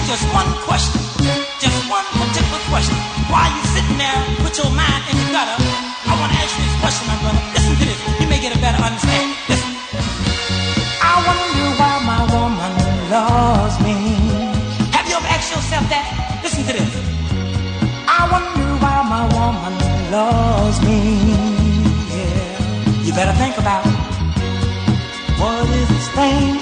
just one question, just one particular question. While you sitting there with your mind in the gutter, I want to ask you this question, my brother. Listen to this. You may get a better understanding. Listen. I wonder why my woman loves me. Have you ever asked yourself that? Listen to this. I wonder why my woman loves me. Yeah. You better think about it. What is this thing